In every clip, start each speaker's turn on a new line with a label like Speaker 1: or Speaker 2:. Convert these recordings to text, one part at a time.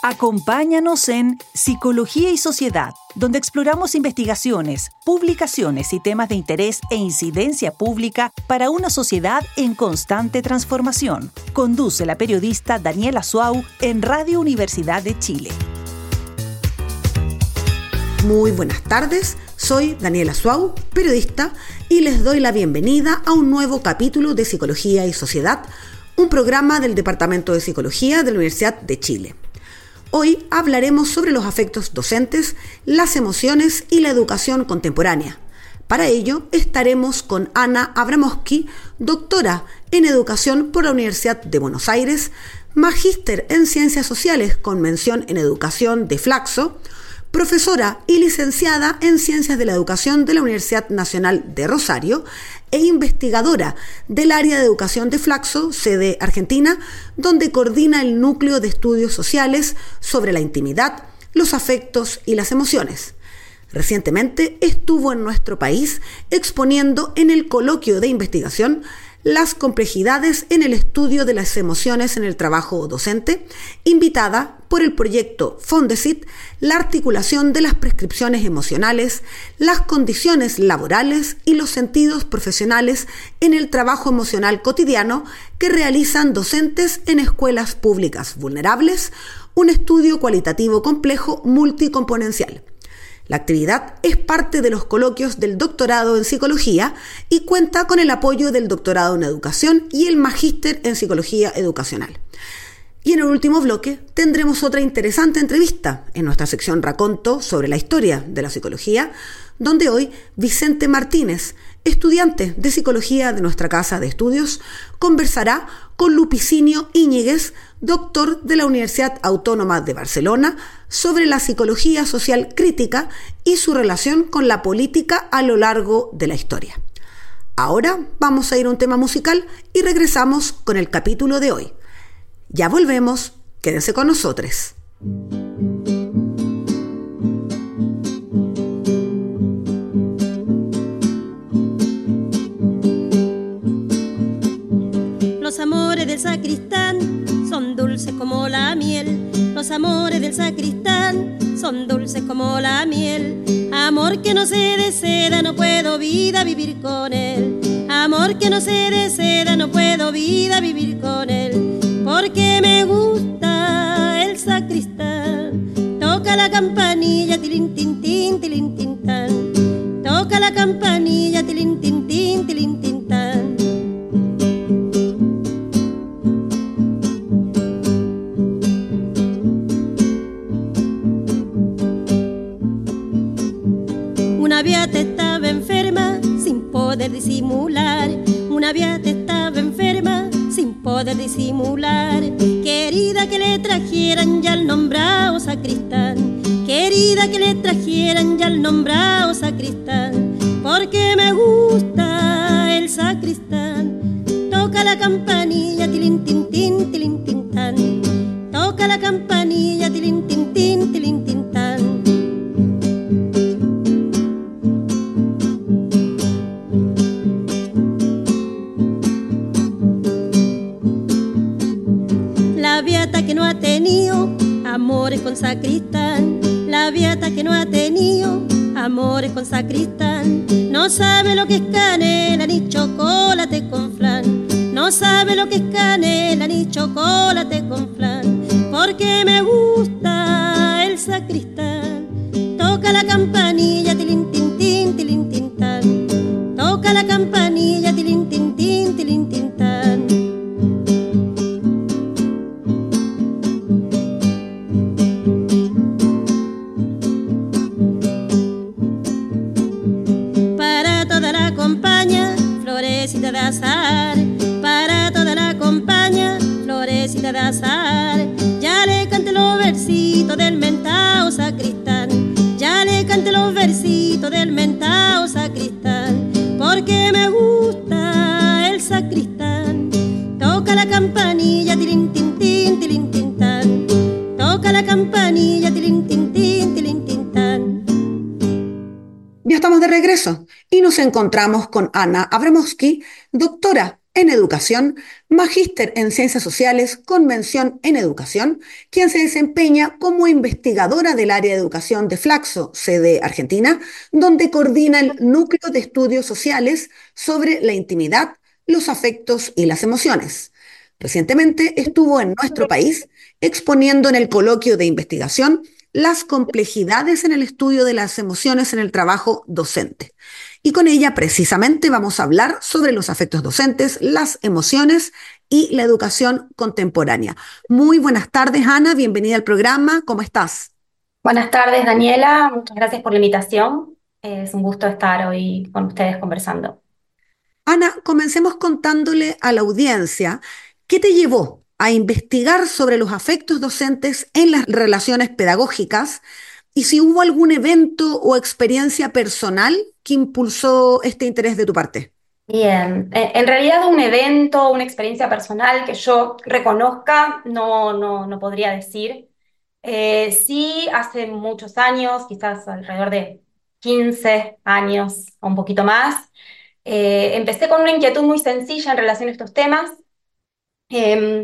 Speaker 1: Acompáñanos en Psicología y Sociedad, donde exploramos investigaciones, publicaciones y temas de interés e incidencia pública para una sociedad en constante transformación. Conduce la periodista Daniela Suau en Radio Universidad de Chile.
Speaker 2: Muy buenas tardes, soy Daniela Suau, periodista, y les doy la bienvenida a un nuevo capítulo de Psicología y Sociedad, un programa del Departamento de Psicología de la Universidad de Chile. Hoy hablaremos sobre los afectos docentes, las emociones y la educación contemporánea. Para ello estaremos con Ana Abramowski, doctora en Educación por la Universidad de Buenos Aires, magíster en Ciencias Sociales con mención en Educación de Flaxo, profesora y licenciada en Ciencias de la Educación de la Universidad Nacional de Rosario e investigadora del área de educación de Flaxo, sede Argentina, donde coordina el núcleo de estudios sociales sobre la intimidad, los afectos y las emociones. Recientemente estuvo en nuestro país exponiendo en el coloquio de investigación las complejidades en el estudio de las emociones en el trabajo docente, invitada por el proyecto Fondesit, la articulación de las prescripciones emocionales, las condiciones laborales y los sentidos profesionales en el trabajo emocional cotidiano que realizan docentes en escuelas públicas vulnerables, un estudio cualitativo complejo multicomponencial. La actividad es parte de los coloquios del doctorado en psicología y cuenta con el apoyo del doctorado en educación y el magíster en psicología educacional. Y en el último bloque tendremos otra interesante entrevista en nuestra sección Raconto sobre la historia de la psicología, donde hoy Vicente Martínez, estudiante de psicología de nuestra casa de estudios, conversará con Lupicinio Íñiguez, doctor de la Universidad Autónoma de Barcelona, sobre la psicología social crítica y su relación con la política a lo largo de la historia. Ahora vamos a ir a un tema musical y regresamos con el capítulo de hoy. Ya volvemos, quédense con nosotros.
Speaker 3: Los amores del sacristán son dulces como la miel. Los amores del sacristán son dulces como la miel. Amor que no se deseda, no puedo vida vivir con él. Amor que no se deseda, no puedo vida vivir con él. Porque me gusta el sacristán. Toca la campanilla, tilín, tin, tin, tilín, tin, tan. Toca la campanilla, tilín, tin, tin, tilín, tin, tan. Una beata estaba enferma sin poder disimular. Una beata estaba enferma sin poder disimular. Querida que le trajeran ya el nombrado sacristán. Querida que le trajeran ya el nombrado sacristán. Porque me gusta el sacristán. Toca la campanilla, tilín, tin, tin, tilín, tin, tan. Toca la campanilla, tilín, tin, tin, tilín, tin, tan. La beata que no ha tenido amores con sacristán. La beata que no ha tenido amores con sacristán. No sabe lo que es canela ni chocolate con flan. No sabe lo que es canela ni chocolate con flan. Porque me gusta el sacristán. Toca la campanilla, tilín, tin, tin, tilín, tin, tan. Toca la campanilla, tilín, tin, tin, tilín, tin, tan. Para toda la compañía, florecita de azar. Para toda la compañía, florecita de azar. Ya le canté los versitos del mentao sacristán. Ya le canté los versitos del mentao sacristán. Porque me gusta el sacristán. Toca la campanilla, tilín, tin, tin, tilín, tin, tan. Toca la campanilla, tilín, tin, tin, tilín, tin, tan.
Speaker 2: Ya estamos de regreso y nos encontramos con Ana Abramowski, doctora en educación, magíster en ciencias sociales con mención en educación, quien se desempeña como investigadora del área de educación de Flaxo, sede Argentina, donde coordina el núcleo de estudios sociales sobre la intimidad, los afectos y las emociones. Recientemente estuvo en nuestro país exponiendo en el coloquio de investigación las complejidades en el estudio de las emociones en el trabajo docente. Y con ella precisamente vamos a hablar sobre los afectos docentes, las emociones y la educación contemporánea. Muy buenas tardes, Ana, bienvenida al programa, ¿cómo estás?
Speaker 4: Buenas tardes, Daniela. Muchas gracias por la invitación. Es un gusto estar hoy con ustedes conversando.
Speaker 2: Ana, comencemos contándole a la audiencia qué te llevó a investigar sobre los afectos docentes en las relaciones pedagógicas y si hubo algún evento o experiencia personal que impulsó este interés de tu parte.
Speaker 4: Bien, en realidad un evento, una experiencia personal que yo reconozca, no podría decir. Sí, hace muchos años, quizás alrededor de 15 años o un poquito más, empecé con una inquietud muy sencilla en relación a estos temas. Eh,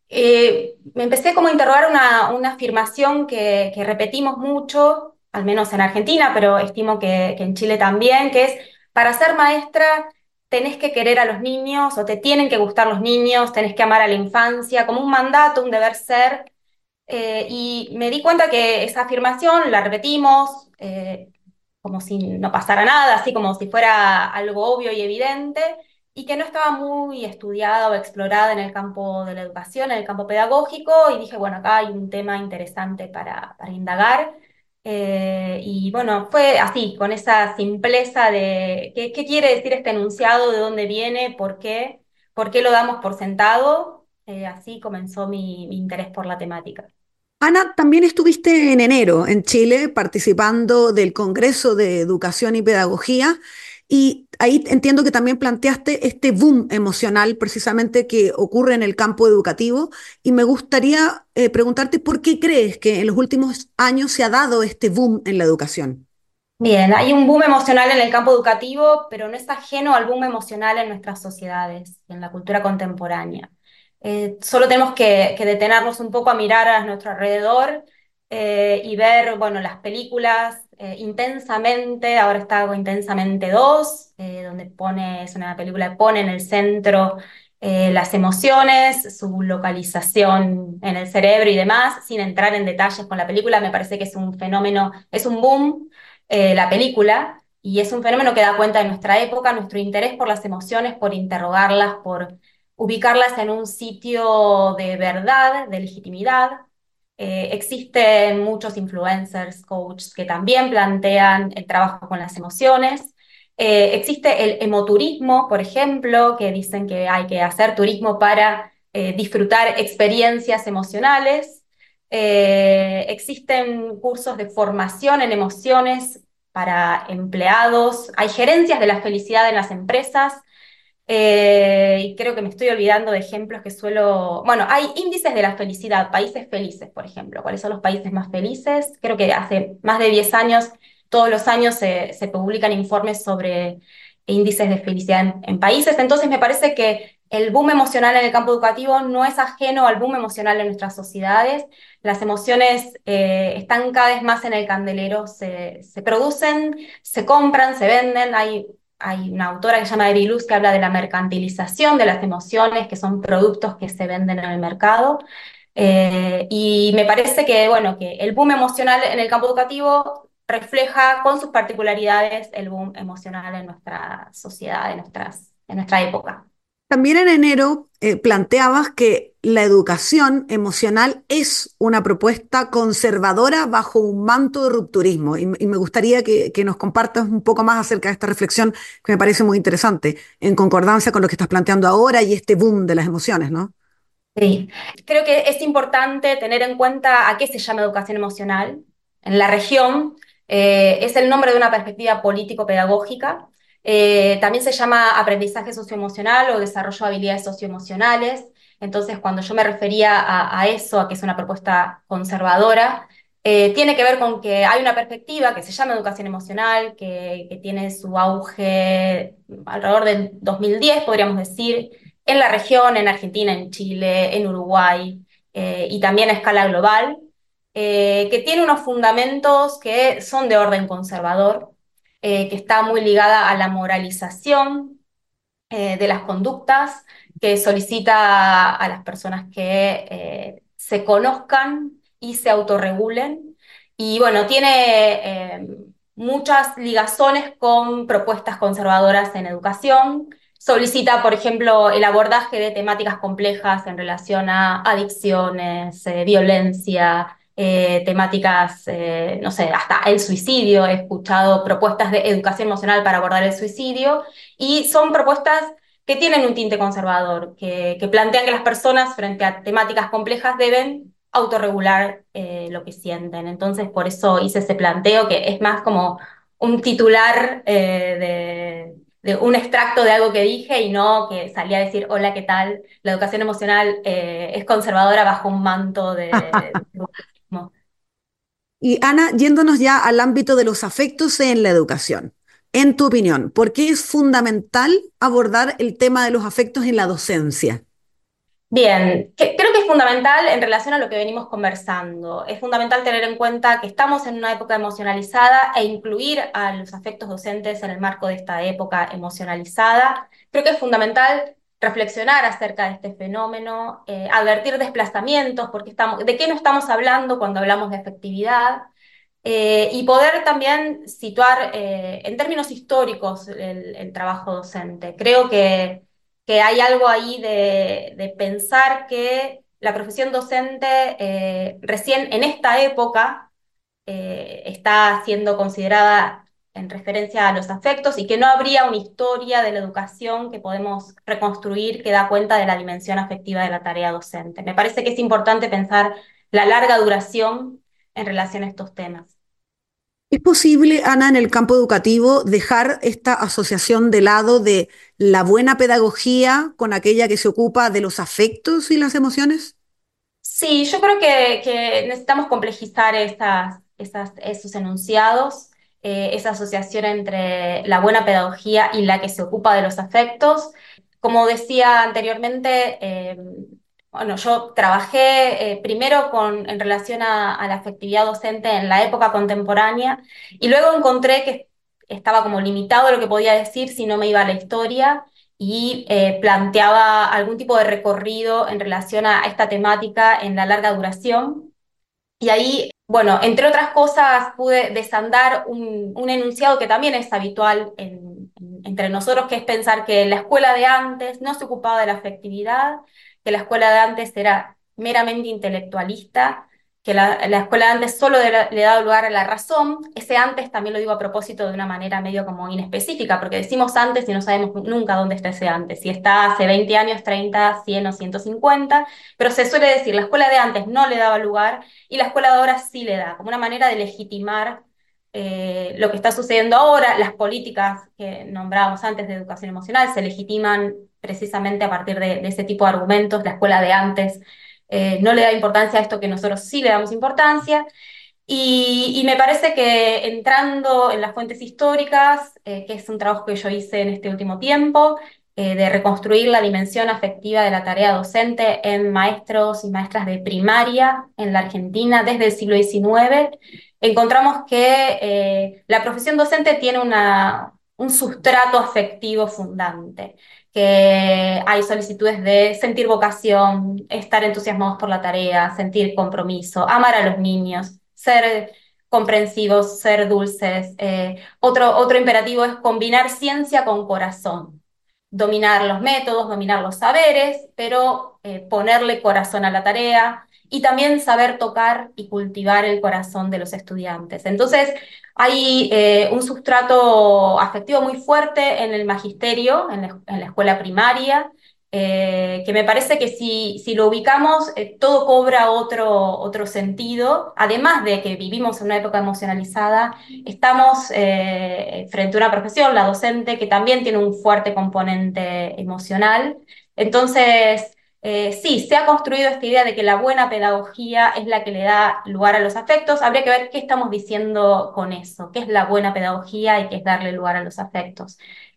Speaker 4: Me empecé como a interrogar una afirmación que repetimos mucho, al menos en Argentina, pero estimo que en Chile también, que es, para ser maestra tenés que querer a los niños o te tienen que gustar los niños, tenés que amar a la infancia, como un mandato, un deber ser. Y me di cuenta que esa afirmación la repetimos como si no pasara nada, así como si fuera algo obvio y evidente, y que no estaba muy estudiada o explorada en el campo de la educación, en el campo pedagógico, y dije, bueno, acá hay un tema interesante para indagar. Y bueno, fue así, con esa simpleza de qué quiere decir este enunciado, de dónde viene, por qué lo damos por sentado. Así comenzó mi interés por la temática.
Speaker 2: Ana, también estuviste en enero en Chile participando del Congreso de Educación y Pedagogía y ahí entiendo que también planteaste este boom emocional precisamente que ocurre en el campo educativo y me gustaría preguntarte por qué crees que en los últimos años se ha dado este boom en la educación.
Speaker 4: Bien, hay un boom emocional en el campo educativo, pero no es ajeno al boom emocional en nuestras sociedades, en la cultura contemporánea. Solo tenemos que detenernos un poco a mirar a nuestro alrededor y ver, bueno, las películas Intensamente, ahora está Intensamente 2, donde es una película que pone en el centro las emociones, su localización en el cerebro y demás, sin entrar en detalles con la película, me parece que es un fenómeno, es un boom la película, y es un fenómeno que da cuenta de nuestra época, nuestro interés por las emociones, por interrogarlas, por ubicarlas en un sitio de verdad, de legitimidad. Existen muchos influencers, coaches, que también plantean el trabajo con las emociones. Existe el emoturismo, por ejemplo, que dicen que hay que hacer turismo para disfrutar experiencias emocionales. Existen cursos de formación en emociones para empleados, hay gerencias de la felicidad en las empresas, y creo que me estoy olvidando de ejemplos que suelo... Bueno, hay índices de la felicidad, países felices, por ejemplo. ¿Cuáles son los países más felices? Creo que hace más de 10 años, todos los años se publican informes sobre índices de felicidad en países. Entonces me parece que el boom emocional en el campo educativo no es ajeno al boom emocional en nuestras sociedades. Las emociones están cada vez más en el candelero, se producen, se compran, se venden. Hay una autora que se llama Eri Luz que habla de la mercantilización de las emociones, que son productos que se venden en el mercado. Y me parece que, bueno, que el boom emocional en el campo educativo refleja con sus particularidades el boom emocional en nuestra sociedad, en nuestra época.
Speaker 2: También en enero planteabas que la educación emocional es una propuesta conservadora bajo un manto de rupturismo y me gustaría que nos compartas un poco más acerca de esta reflexión que me parece muy interesante, en concordancia con lo que estás planteando ahora y este boom de las emociones, ¿no?
Speaker 4: Sí, creo que es importante tener en cuenta a qué se llama educación emocional. En la región es el nombre de una perspectiva político-pedagógica. También se llama aprendizaje socioemocional o desarrollo de habilidades socioemocionales. Entonces, cuando yo me refería a eso, a que es una propuesta conservadora, tiene que ver con que hay una perspectiva que se llama educación emocional, que tiene su auge alrededor del 2010, podríamos decir, en la región, en Argentina, en Chile, en Uruguay, y también a escala global, que tiene unos fundamentos que son de orden conservador, que está muy ligada a la moralización de las conductas, que solicita a las personas que se conozcan y se autorregulen. Y bueno, tiene muchas ligazones con propuestas conservadoras en educación. Solicita, por ejemplo, el abordaje de temáticas complejas en relación a adicciones, violencia, temáticas, no sé, hasta el suicidio. He escuchado propuestas de educación emocional para abordar el suicidio y son propuestas que tienen un tinte conservador, que plantean que las personas frente a temáticas complejas deben autorregular lo que sienten. Entonces, por eso hice ese planteo, que es más como un titular de un extracto de algo que dije y no que salí a decir, hola, ¿qué tal? La educación emocional es conservadora bajo un manto de populismo.
Speaker 2: Y Ana, yéndonos ya al ámbito de los afectos en la educación. En tu opinión, ¿por qué es fundamental abordar el tema de los afectos en la docencia?
Speaker 4: Bien, creo que es fundamental en relación a lo que venimos conversando. Es fundamental tener en cuenta que estamos en una época emocionalizada e incluir a los afectos docentes en el marco de esta época emocionalizada. Creo que es fundamental reflexionar acerca de este fenómeno, advertir desplazamientos, porque de qué no estamos hablando cuando hablamos de afectividad, y poder también situar en términos históricos el trabajo docente. Creo que hay algo ahí de pensar que la profesión docente recién en esta época está siendo considerada en referencia a los afectos y que no habría una historia de la educación que podemos reconstruir que da cuenta de la dimensión afectiva de la tarea docente. Me parece que es importante pensar la larga duración en relación a estos temas.
Speaker 2: ¿Es posible, Ana, en el campo educativo dejar esta asociación de lado de la buena pedagogía con aquella que se ocupa de los afectos y las emociones?
Speaker 4: Sí, yo creo que necesitamos complejizar esos enunciados, esa asociación entre la buena pedagogía y la que se ocupa de los afectos. Como decía anteriormente, bueno, yo trabajé primero en relación a la afectividad docente en la época contemporánea y luego encontré que estaba como limitado lo que podía decir si no me iba a la historia y planteaba algún tipo de recorrido en relación a esta temática en la larga duración. Y ahí, bueno, entre otras cosas, pude desandar un enunciado que también es habitual entre nosotros, que es pensar que la escuela de antes no se ocupaba de la afectividad, que la escuela de antes era meramente intelectualista, que la escuela de antes solo le daba lugar a la razón. Ese antes también lo digo a propósito de una manera medio como inespecífica, porque decimos antes y no sabemos nunca dónde está ese antes, si está hace 20 años, 30, 100 o 150, pero se suele decir, la escuela de antes no le daba lugar y la escuela de ahora sí le da, como una manera de legitimar lo que está sucediendo ahora. Las políticas que nombrábamos antes de educación emocional se legitiman precisamente a partir de ese tipo de argumentos. La escuela de antes no le da importancia a esto que nosotros sí le damos importancia. Y me parece que entrando en las fuentes históricas, que es un trabajo que yo hice en este último tiempo, de reconstruir la dimensión afectiva de la tarea docente en maestros y maestras de primaria en la Argentina desde el siglo XIX, encontramos que la profesión docente tiene un sustrato afectivo fundante, que hay solicitudes de sentir vocación, estar entusiasmados por la tarea, sentir compromiso, amar a los niños, ser comprensivos, ser dulces. Otro imperativo es combinar ciencia con corazón, dominar los métodos, dominar los saberes, pero ponerle corazón a la tarea y también saber tocar y cultivar el corazón de los estudiantes. Entonces, hay un sustrato afectivo muy fuerte en el magisterio, en la escuela primaria, que me parece que si lo ubicamos, todo cobra otro sentido. Además de que vivimos en una época emocionalizada, estamos frente a una profesión, la docente, que también tiene un fuerte componente emocional. Entonces, sí, se ha construido esta idea de que la buena pedagogía es la que le da lugar a los afectos. Habría que ver qué estamos diciendo con eso, qué es la buena pedagogía y qué es darle lugar a los afectos.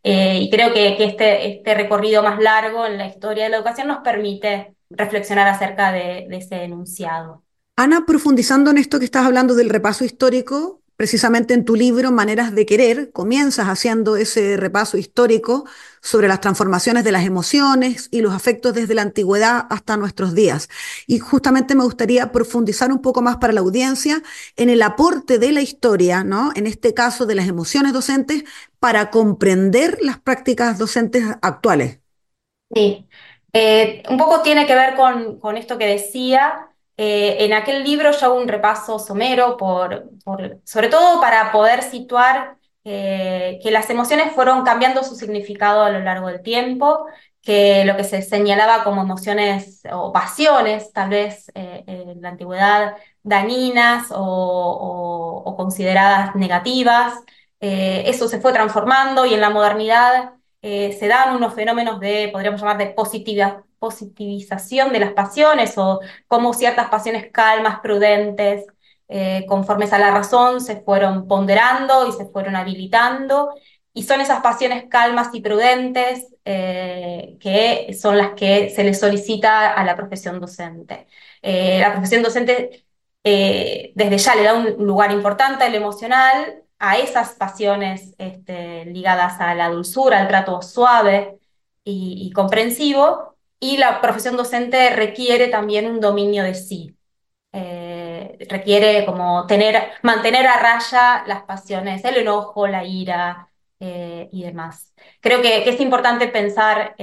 Speaker 4: Y creo que este recorrido más largo en la historia de la educación nos permite reflexionar acerca de ese enunciado.
Speaker 2: Ana, profundizando en esto que estás hablando del repaso histórico, precisamente en tu libro Maneras de Querer, comienzas haciendo ese repaso histórico sobre las transformaciones de las emociones y los afectos desde la antigüedad hasta nuestros días. Y justamente me gustaría profundizar un poco más para la audiencia en el aporte de la historia, ¿no? En este caso de las emociones docentes, para comprender las prácticas docentes actuales.
Speaker 4: Sí, un poco tiene que ver con esto que decía. En aquel libro yo hago un repaso somero, sobre todo para poder situar que las emociones fueron cambiando su significado a lo largo del tiempo, que lo que se señalaba como emociones o pasiones, tal vez en la antigüedad, dañinas o consideradas negativas, eso se fue transformando y en la modernidad se dan unos fenómenos podríamos llamar de positivización de las pasiones o como ciertas pasiones calmas, prudentes, conformes a la razón, se fueron ponderando y se fueron habilitando. Y son esas pasiones calmas y prudentes que son las que se le solicita a la profesión docente. La profesión docente desde ya le da un lugar importante al emocional, a esas pasiones ligadas a la dulzura, al trato suave y comprensivo, y la profesión docente requiere también un dominio de sí. Requiere como mantener a raya las pasiones, el enojo, la ira y demás. Creo que es importante pensar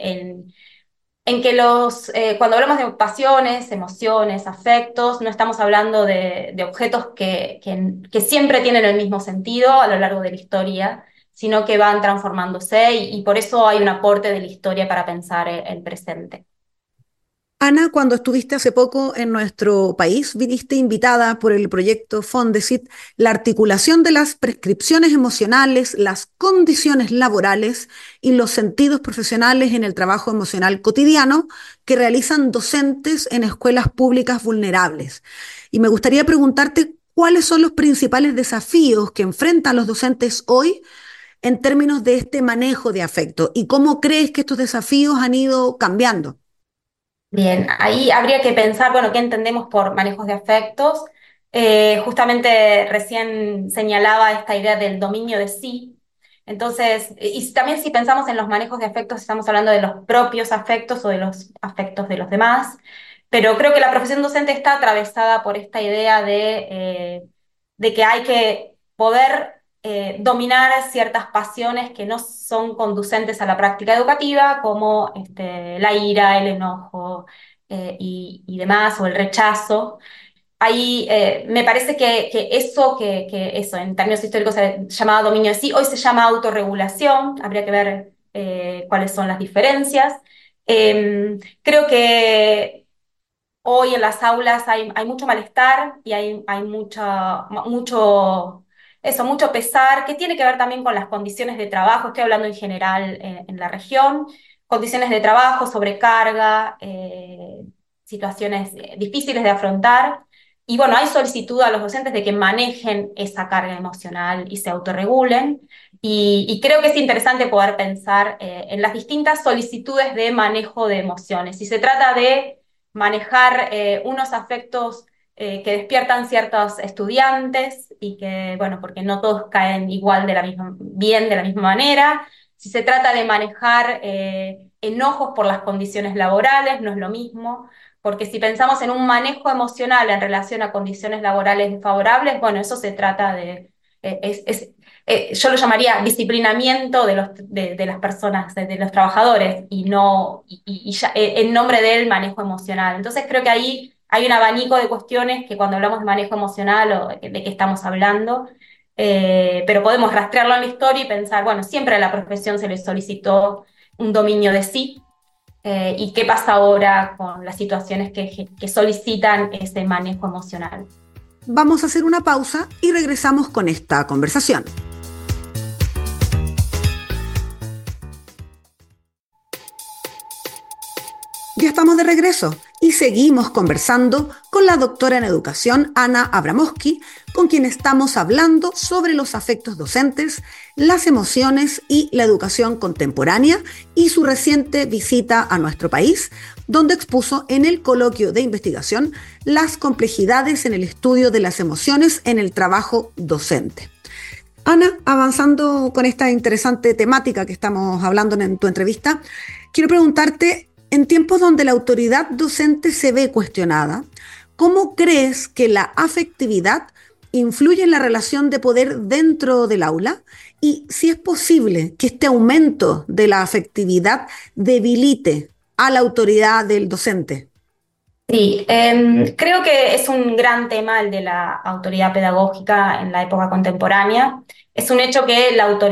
Speaker 4: en que cuando hablamos de pasiones, emociones, afectos, no estamos hablando de objetos que siempre tienen el mismo sentido a lo largo de la historia, sino que van transformándose y por eso hay un aporte de la historia para pensar el presente.
Speaker 2: Ana, cuando estuviste hace poco en nuestro país, viniste invitada por el proyecto Fondesit, la articulación de las prescripciones emocionales, las condiciones laborales y los sentidos profesionales en el trabajo emocional cotidiano que realizan docentes en escuelas públicas vulnerables. Y me gustaría preguntarte cuáles son los principales desafíos que enfrentan los docentes hoy en términos de este manejo de afecto y cómo crees que estos desafíos han ido cambiando.
Speaker 4: Bien, ahí habría que pensar, bueno, ¿qué entendemos por manejos de afectos? Justamente recién señalaba esta idea del dominio de sí. Entonces, y también si pensamos en los manejos de afectos, estamos hablando de los propios afectos o de los afectos de los demás, pero creo que la profesión docente está atravesada por esta idea de que hay que poder dominar ciertas pasiones que no son conducentes a la práctica educativa, como la ira, el enojo y demás, o el rechazo. Ahí me parece que eso en términos históricos se llamaba dominio de sí, hoy se llama autorregulación, habría que ver cuáles son las diferencias. Creo que hoy en las aulas hay mucho malestar y hay mucho pesar, que tiene que ver también con las condiciones de trabajo, estoy hablando en general en la región, condiciones de trabajo, sobrecarga, situaciones difíciles de afrontar. Y bueno, hay solicitud a los docentes de que manejen esa carga emocional y se autorregulen. Y creo que es interesante poder pensar en las distintas solicitudes de manejo de emociones. Si se trata de manejar unos afectos que despiertan ciertos estudiantes y que, bueno, porque no todos caen igual bien de la misma manera. Si se trata de manejar enojos por las condiciones laborales, no es lo mismo, porque si pensamos en un manejo emocional en relación a condiciones laborales desfavorables, bueno, eso se trata yo lo llamaría disciplinamiento de las personas, de los trabajadores, y no y ya, en nombre del manejo emocional. Entonces creo que ahí hay un abanico de cuestiones que cuando hablamos de manejo emocional o de qué estamos hablando, pero podemos rastrearlo en la historia y pensar, bueno, siempre a la profesión se le solicitó un dominio de sí, y qué pasa ahora con las situaciones que solicitan ese manejo emocional.
Speaker 2: Vamos a hacer una pausa y regresamos con esta conversación. Ya estamos de regreso y seguimos conversando con la doctora en educación Ana Abramowski, con quien estamos hablando sobre los afectos docentes, las emociones y la educación contemporánea y su reciente visita a nuestro país, donde expuso en el coloquio de investigación las complejidades en el estudio de las emociones en el trabajo docente. Ana, avanzando con esta interesante temática que estamos hablando en tu entrevista, quiero preguntarte, en tiempos donde la autoridad docente se ve cuestionada, ¿cómo crees que la afectividad influye en la relación de poder dentro del aula? Y si es posible que este aumento de la afectividad debilite a la autoridad del docente.
Speaker 4: Sí, creo que es un gran tema el de la autoridad pedagógica en la época contemporánea. Es un hecho que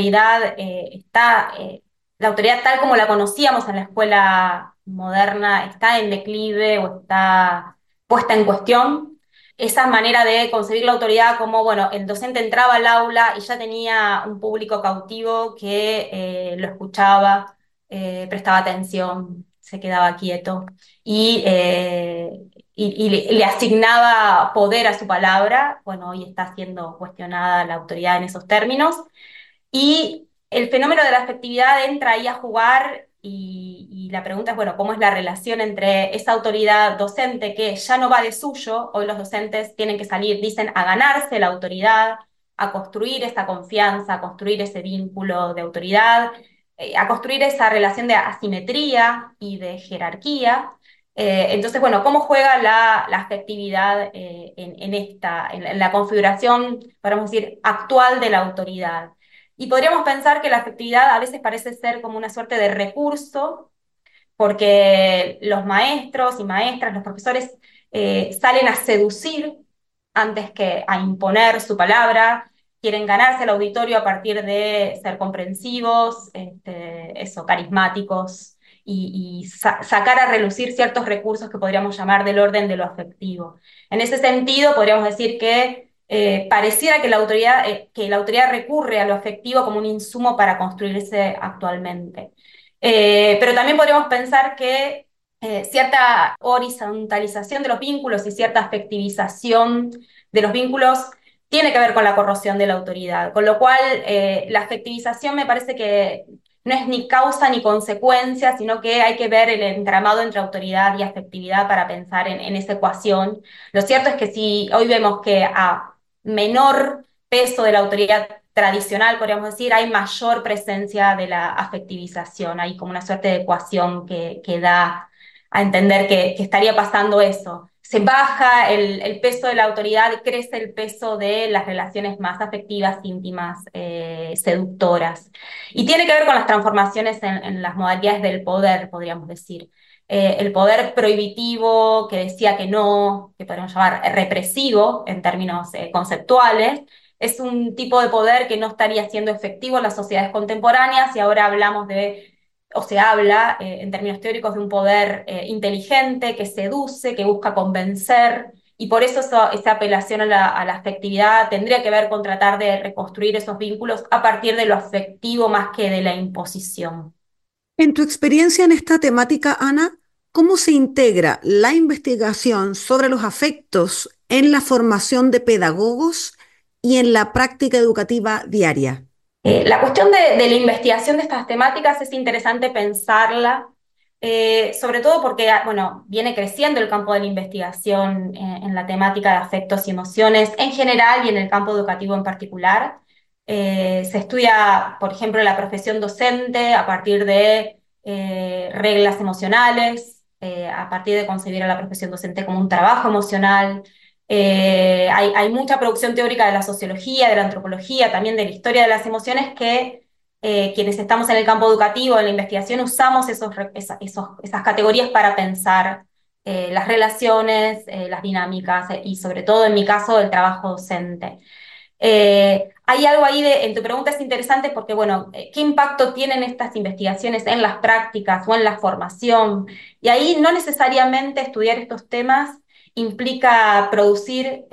Speaker 4: la autoridad tal como la conocíamos en la escuela moderna está en declive o está puesta en cuestión. Esa manera de concebir la autoridad como, bueno, el docente entraba al aula y ya tenía un público cautivo que lo escuchaba, prestaba atención, se quedaba quieto y le asignaba poder a su palabra. Bueno, hoy está siendo cuestionada la autoridad en esos términos. Y el fenómeno de la afectividad entra ahí a jugar y la pregunta es, bueno, ¿cómo es la relación entre esa autoridad docente que ya no va de suyo? Hoy los docentes tienen que salir, dicen, a ganarse la autoridad, a construir esa confianza, a construir ese vínculo de autoridad, a construir esa relación de asimetría y de jerarquía. Entonces, bueno, ¿cómo juega la afectividad en la configuración, podemos decir, actual de la autoridad? Y podríamos pensar que la afectividad a veces parece ser como una suerte de recurso, porque los maestros y maestras, los profesores, salen a seducir antes que a imponer su palabra, quieren ganarse el auditorio a partir de ser comprensivos, carismáticos, y sacar a relucir ciertos recursos que podríamos llamar del orden de lo afectivo. En ese sentido, podríamos decir que pareciera que la autoridad recurre a lo afectivo como un insumo para construirse actualmente. Pero también podríamos pensar que cierta horizontalización de los vínculos y cierta afectivización de los vínculos tiene que ver con la corrosión de la autoridad, con lo cual la afectivización me parece que no es ni causa ni consecuencia, sino que hay que ver el entramado entre autoridad y afectividad para pensar en esa ecuación. Lo cierto es que si hoy vemos que a menor peso de la autoridad tradicional, podríamos decir, hay mayor presencia de la afectivización, hay como una suerte de ecuación que da a entender que estaría pasando eso. Se baja el peso de la autoridad, crece el peso de las relaciones más afectivas, íntimas, seductoras. Y tiene que ver con las transformaciones en las modalidades del poder, podríamos decir. El poder prohibitivo, que decía que no, que podríamos llamar represivo en términos conceptuales, es un tipo de poder que no estaría siendo efectivo en las sociedades contemporáneas y ahora hablamos o se habla en términos teóricos de un poder inteligente que seduce, que busca convencer, y por eso esa apelación a la afectividad tendría que ver con tratar de reconstruir esos vínculos a partir de lo afectivo más que de la imposición.
Speaker 2: En tu experiencia en esta temática, Ana, ¿cómo se integra la investigación sobre los afectos en la formación de pedagogos y en la práctica educativa diaria?
Speaker 4: La cuestión de la investigación de estas temáticas es interesante pensarla, sobre todo porque, bueno, viene creciendo el campo de la investigación en la temática de afectos y emociones en general y en el campo educativo en particular. Se estudia, por ejemplo, la profesión docente a partir de reglas emocionales, a partir de concebir a la profesión docente como un trabajo emocional. Hay mucha producción teórica de la sociología, de la antropología, también de la historia de las emociones que quienes estamos en el campo educativo, en la investigación, usamos esas categorías para pensar las relaciones, las dinámicas y sobre todo en mi caso el trabajo docente. Hay algo ahí en tu pregunta es interesante porque, bueno, ¿qué impacto tienen estas investigaciones en las prácticas o en la formación? Y ahí no necesariamente estudiar estos temas implica producir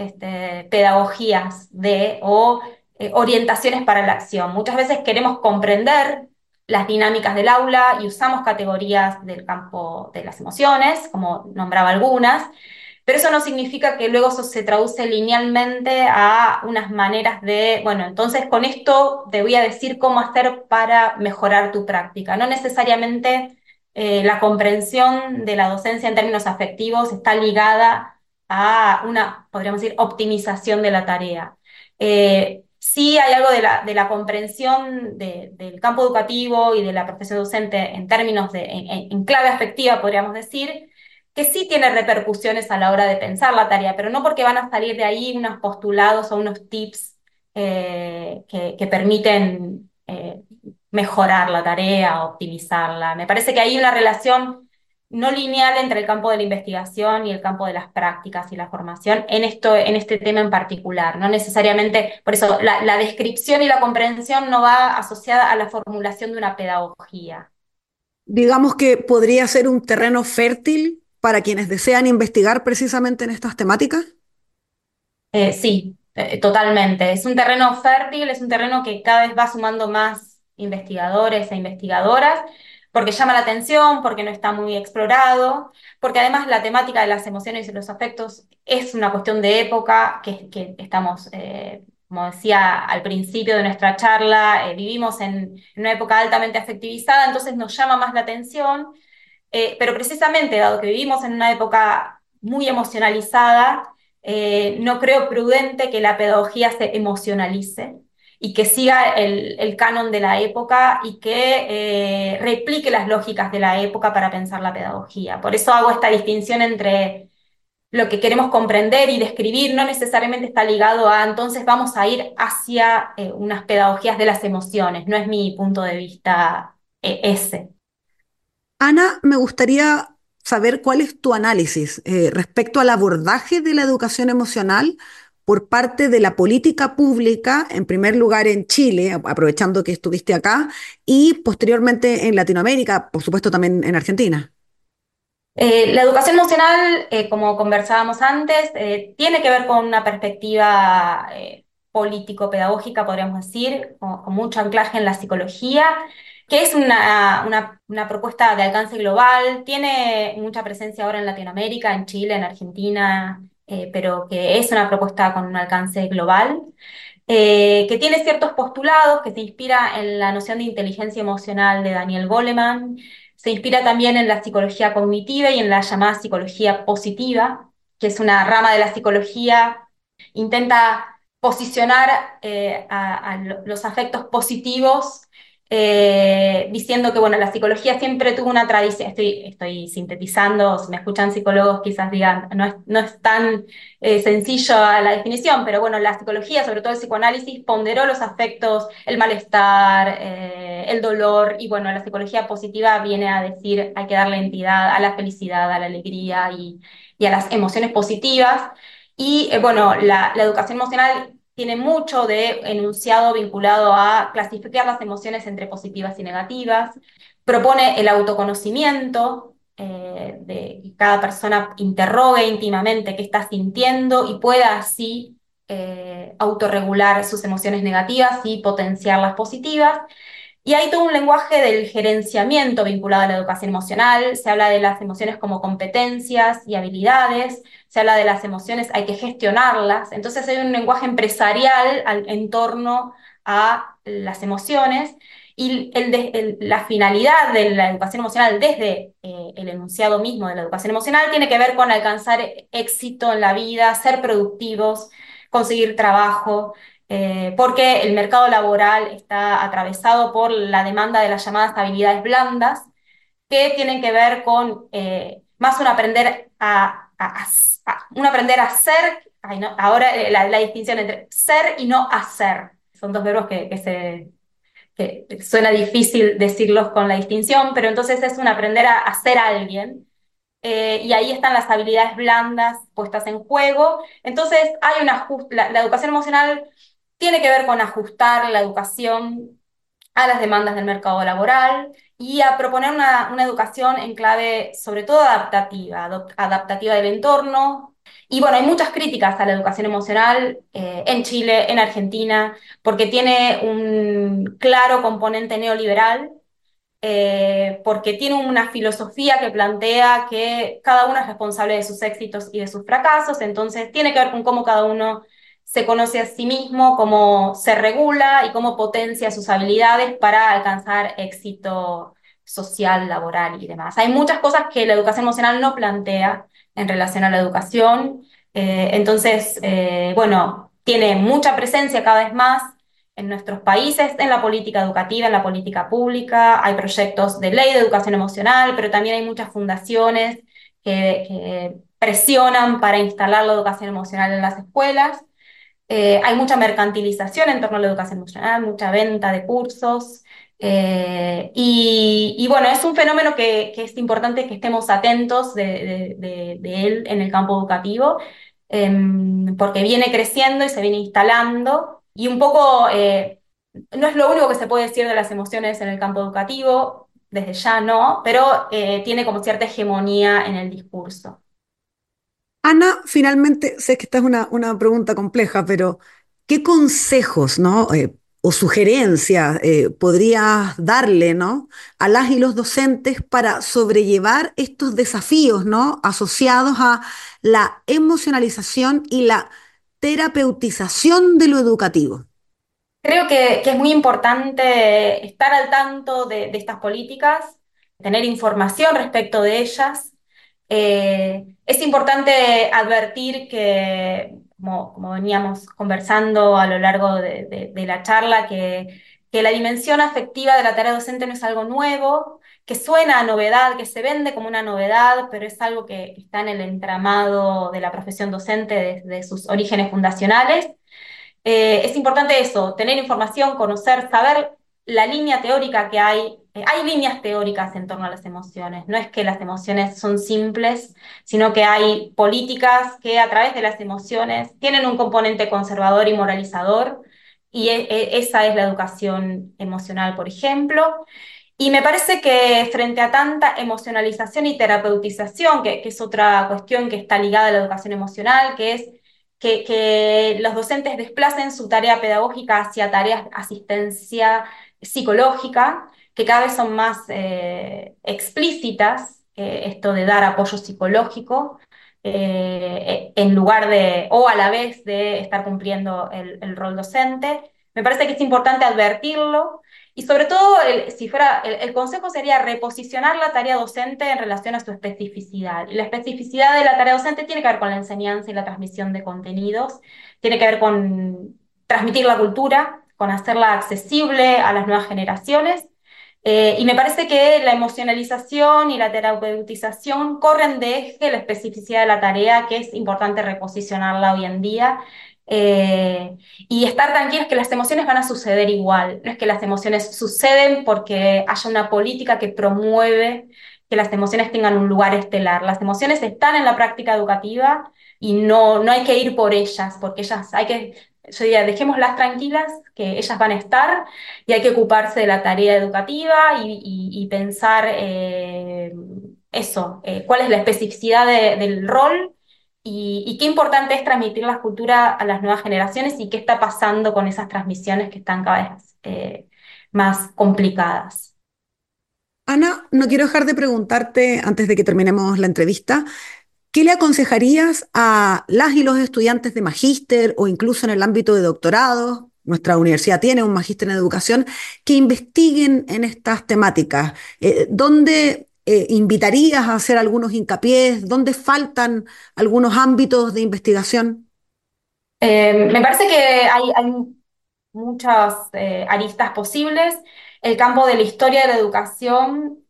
Speaker 4: pedagogías o orientaciones para la acción. Muchas veces queremos comprender las dinámicas del aula y usamos categorías del campo de las emociones, como nombraba algunas, pero eso no significa que luego eso se traduce linealmente a unas maneras de, bueno, entonces con esto te voy a decir cómo hacer para mejorar tu práctica. No necesariamente la comprensión de la docencia en términos afectivos está ligada a una, podríamos decir, optimización de la tarea. Sí hay algo de la comprensión del campo educativo y de la profesión docente en términos en clave afectiva, podríamos decir, que sí tiene repercusiones a la hora de pensar la tarea, pero no porque van a salir de ahí unos postulados o unos tips que permiten mejorar la tarea, optimizarla. Me parece que hay una relación no lineal entre el campo de la investigación y el campo de las prácticas y la formación en este tema en particular. No necesariamente, por eso la descripción y la comprensión no va asociada a la formulación de una pedagogía.
Speaker 2: Digamos que podría ser un terreno fértil para quienes desean investigar precisamente en estas temáticas.
Speaker 4: Sí, totalmente. Es un terreno fértil, es un terreno que cada vez va sumando más investigadores e investigadoras, porque llama la atención, porque no está muy explorado, porque además la temática de las emociones y los afectos es una cuestión de época, que estamos, como decía al principio de nuestra charla, vivimos en una época altamente afectivizada, entonces nos llama más la atención, pero precisamente dado que vivimos en una época muy emocionalizada, no creo prudente que la pedagogía se emocionalice y que siga el canon de la época y que replique las lógicas de la época para pensar la pedagogía. Por eso hago esta distinción entre lo que queremos comprender y describir, no necesariamente está ligado a entonces vamos a ir hacia unas pedagogías de las emociones, no es mi punto de vista ese.
Speaker 2: Ana, me gustaría saber cuál es tu análisis respecto al abordaje de la educación emocional por parte de la política pública, en primer lugar en Chile, aprovechando que estuviste acá, y posteriormente en Latinoamérica, por supuesto también en Argentina.
Speaker 4: La educación emocional, como conversábamos antes, tiene que ver con una perspectiva político-pedagógica, podríamos decir, con mucho anclaje en la psicología, que es una propuesta de alcance global, tiene mucha presencia ahora en Latinoamérica, en Chile, en Argentina, pero que es una propuesta con un alcance global. Que tiene ciertos postulados, que se inspira en la noción de inteligencia emocional de Daniel Goleman, se inspira también en la psicología cognitiva y en la llamada psicología positiva, que es una rama de la psicología, intenta posicionar los afectos positivos, diciendo que bueno, la psicología siempre tuvo una tradición, estoy sintetizando, si me escuchan psicólogos quizás digan, no es tan sencillo a la definición, pero bueno, la psicología, sobre todo el psicoanálisis, ponderó los afectos, el malestar, el dolor, y bueno, la psicología positiva viene a decir hay que darle entidad a la felicidad, a la alegría y a las emociones positivas. Y bueno, la educación emocional tiene mucho de enunciado vinculado a clasificar las emociones entre positivas y negativas, propone el autoconocimiento, de que cada persona interrogue íntimamente qué está sintiendo y pueda así autorregular sus emociones negativas y potenciar las positivas. Y hay todo un lenguaje del gerenciamiento vinculado a la educación emocional, se habla de las emociones como competencias y habilidades, se habla de las emociones, hay que gestionarlas, entonces hay un lenguaje empresarial en torno a las emociones y la finalidad de la educación emocional desde el enunciado mismo de la educación emocional tiene que ver con alcanzar éxito en la vida, ser productivos, conseguir trabajo, porque el mercado laboral está atravesado por la demanda de las llamadas habilidades blandas, que tienen que ver con más un aprender a ser, ay, no, ahora la distinción entre ser y no hacer, son dos verbos que suena difícil decirlos con la distinción, pero entonces es un aprender a ser alguien. Y ahí están las habilidades blandas puestas en juego. Entonces, hay la educación emocional tiene que ver con ajustar la educación a las demandas del mercado laboral y a proponer una educación en clave sobre todo adaptativa, adaptativa del entorno. Y bueno, hay muchas críticas a la educación emocional en Chile, en Argentina, porque tiene un claro componente neoliberal, porque tiene una filosofía que plantea que cada uno es responsable de sus éxitos y de sus fracasos, entonces tiene que ver con cómo cada uno se conoce a sí mismo, cómo se regula y cómo potencia sus habilidades para alcanzar éxito social, laboral y demás. Hay muchas cosas que la educación emocional no plantea en relación a la educación, bueno, tiene mucha presencia cada vez más en nuestros países, en la política educativa, en la política pública. Hay proyectos de ley de educación emocional, pero también hay muchas fundaciones que presionan para instalar la educación emocional en las escuelas. Hay mucha mercantilización en torno a la educación emocional, mucha venta de cursos. Bueno, es un fenómeno que es importante que estemos atentos de él en el campo educativo, porque viene creciendo y se viene instalando. Y un poco, no es lo único que se puede decir de las emociones en el campo educativo, desde ya no, pero tiene como cierta hegemonía en el discurso.
Speaker 2: Ana, finalmente, sé que esta es una pregunta compleja, pero ¿qué consejos, ¿no? O sugerencias podrías darle, ¿no? A las y los docentes para sobrellevar estos desafíos, ¿no? Asociados a la emocionalización y la terapeutización de lo educativo.
Speaker 4: Creo que es muy importante estar al tanto de estas políticas, tener información respecto de ellas. Es importante advertir que, como veníamos conversando a lo largo de la charla, que la dimensión afectiva de la tarea docente no es algo nuevo, que suena a novedad, que se vende como una novedad, pero es algo que está en el entramado de la profesión docente desde sus orígenes fundacionales. Es importante eso, tener información, conocer, saber la línea teórica que hay. Hay líneas teóricas en torno a las emociones. No es que las emociones son simples, sino que hay políticas que a través de las emociones tienen un componente conservador y moralizador, y esa es la educación emocional, por ejemplo. Y me parece que frente a tanta emocionalización y terapeutización, que es otra cuestión que está ligada a la educación emocional, que es que los docentes desplacen su tarea pedagógica hacia tareas de asistencia psicológica, que cada vez son más explícitas, esto de dar apoyo psicológico, en lugar de, o a la vez de estar cumpliendo el rol docente. Me parece que es importante advertirlo y sobre todo, si fuera, el consejo sería reposicionar la tarea docente en relación a su especificidad. Y la especificidad de la tarea docente tiene que ver con la enseñanza y la transmisión de contenidos, tiene que ver con transmitir la cultura, con hacerla accesible a las nuevas generaciones. Y me parece que la emocionalización y la terapeutización corren de eje la especificidad de la tarea, que es importante reposicionarla hoy en día. Eh, y estar tranquilos que las emociones van a suceder igual, no es que las emociones suceden porque haya una política que promueve que las emociones tengan un lugar estelar. Las emociones están en la práctica educativa y no hay que ir por ellas, porque ellas hay que, yo diría, dejémoslas tranquilas, que ellas van a estar y hay que ocuparse de la tarea educativa y pensar eso, cuál es la especificidad del rol y qué importante es transmitir la cultura a las nuevas generaciones y qué está pasando con esas transmisiones que están cada vez más complicadas.
Speaker 2: Ana, no quiero dejar de preguntarte antes de que terminemos la entrevista. ¿Qué le aconsejarías a las y los estudiantes de magíster o incluso en el ámbito de doctorado? Nuestra universidad tiene un magíster en educación que investiguen en estas temáticas. ¿Dónde invitarías a hacer algunos hincapiés? ¿Dónde faltan algunos ámbitos de investigación?
Speaker 4: Me parece que hay muchas aristas posibles. El campo de la historia de la educación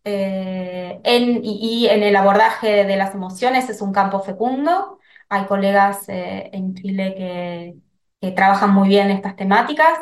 Speaker 4: y en el abordaje de las emociones es un campo fecundo. Hay colegas en Chile que trabajan muy bien estas temáticas.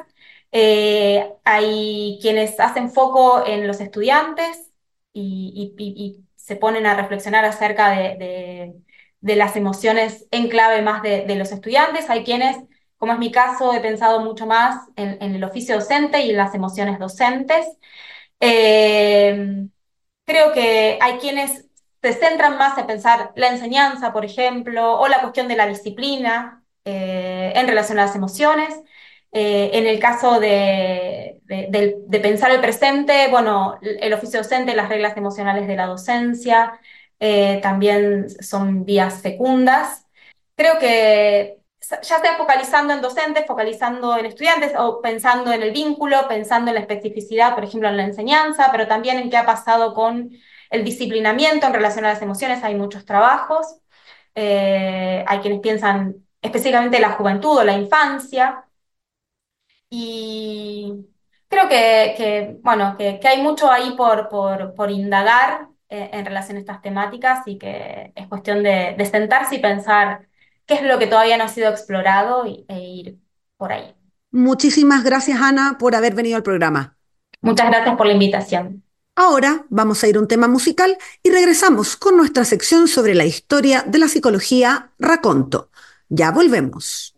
Speaker 4: Hay quienes hacen foco en los estudiantes y se ponen a reflexionar acerca de las emociones en clave más de los estudiantes. Hay quienes, como es mi caso, he pensado mucho más en el oficio docente y en las emociones docentes. Eh, Creo que hay quienes se centran más en pensar la enseñanza, por ejemplo, o la cuestión de la disciplina en relación a las emociones. En el caso de pensar el presente, bueno, el oficio docente, las reglas emocionales de la docencia, también son vías fecundas. Creo que ya sea focalizando en docentes, focalizando en estudiantes o pensando en el vínculo, pensando en la especificidad, por ejemplo, en la enseñanza, pero también en qué ha pasado con el disciplinamiento en relación a las emociones, hay muchos trabajos. Hay quienes piensan específicamente la juventud o la infancia. Y creo bueno, que hay mucho ahí por indagar en relación a estas temáticas y que es cuestión de sentarse y pensar qué es lo que todavía no ha sido explorado e ir por ahí.
Speaker 2: Muchísimas gracias, Ana, por haber venido al programa.
Speaker 4: Muchas gracias por la invitación.
Speaker 2: Ahora vamos a ir a un tema musical y regresamos con nuestra sección sobre la historia de la psicología Raconto. Ya volvemos.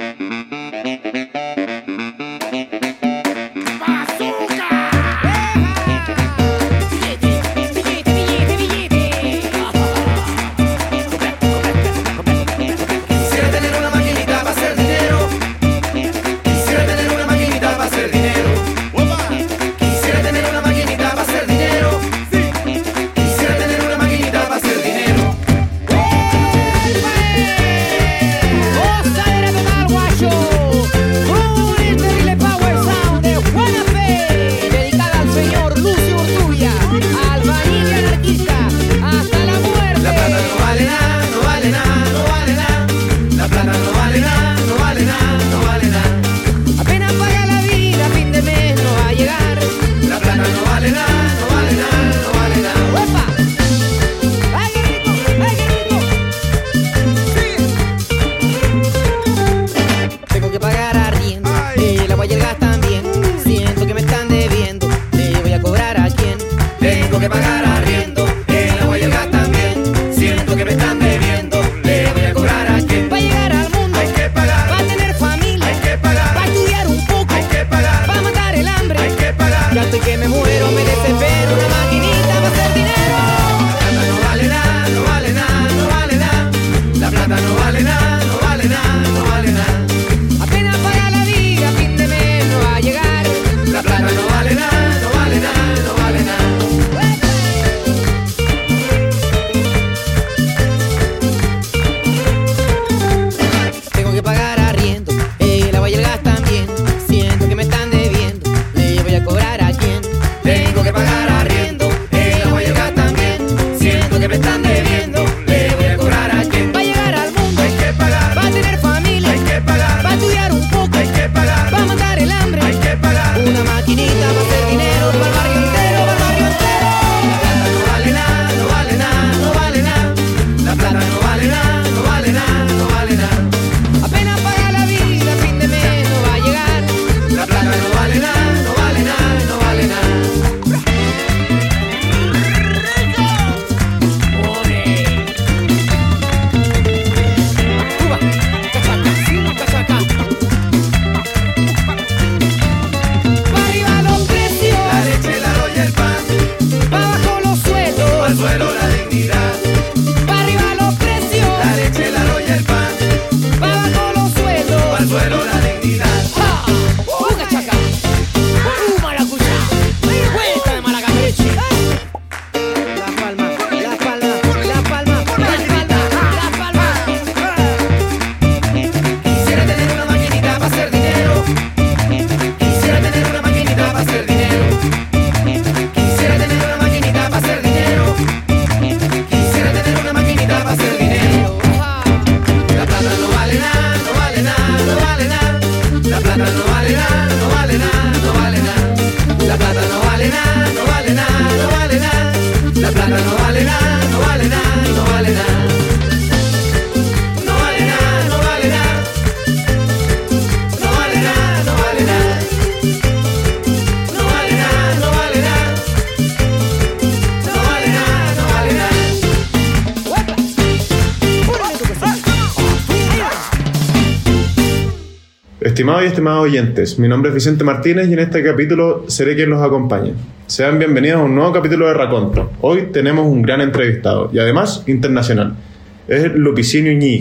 Speaker 5: Estimados y estimadas oyentes, mi nombre es Vicente Martínez y en este capítulo seré quien los acompañe. Sean bienvenidos a un nuevo capítulo de Raconto. Hoy tenemos un gran entrevistado y además internacional. Es Lupicinio Iñiguez.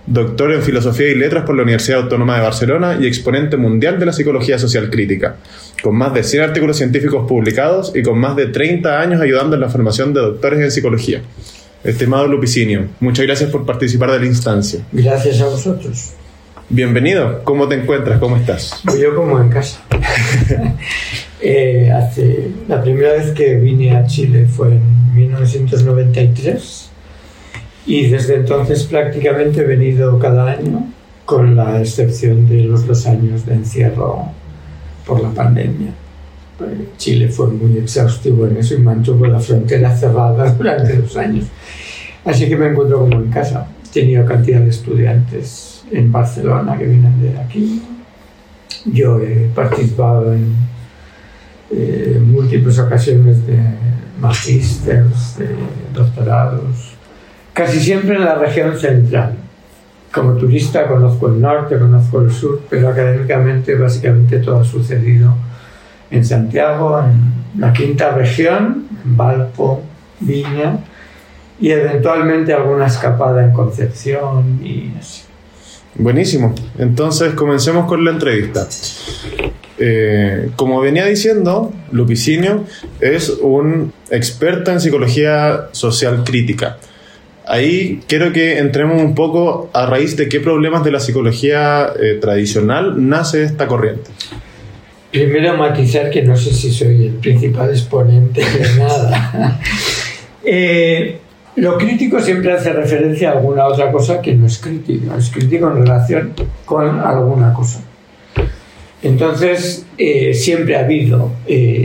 Speaker 5: doctor en Filosofía y Letras por la Universidad Autónoma de Barcelona y exponente mundial de la psicología social crítica, con más de 100 artículos científicos publicados y con más de 30 años ayudando en la formación de doctores en psicología. Estimado Lupicinio, muchas gracias por participar de la instancia.
Speaker 6: Gracias a vosotros.
Speaker 5: Bienvenido. ¿Cómo te encuentras? ¿Cómo estás?
Speaker 6: Pues yo como en casa. La primera vez que vine a Chile fue en 1993 y desde entonces prácticamente he venido cada año, con la excepción de los 2 años de encierro por la pandemia. Chile fue muy exhaustivo en eso y mantuvo la frontera cerrada durante 2 años. Así que me encuentro como en casa. He tenido cantidad de estudiantes en Barcelona que vienen de aquí. Yo he participado en múltiples ocasiones de magísteres, de doctorados, casi siempre en la región central. Como turista conozco el norte, conozco el sur, pero académicamente básicamente todo ha sucedido en Santiago, en la quinta región, en Valpo, Viña, y eventualmente alguna escapada en Concepción y así.
Speaker 5: Buenísimo. Entonces comencemos con la entrevista. Como venía diciendo, Lupicinio es un experto en psicología social crítica. Ahí quiero que entremos un poco a raíz de qué problemas de la psicología tradicional nace esta corriente.
Speaker 6: Primero matizar que no sé si soy el principal exponente de nada. Lo crítico siempre hace referencia a alguna otra cosa que no es crítico. Es crítico en relación con alguna cosa. Entonces, siempre ha habido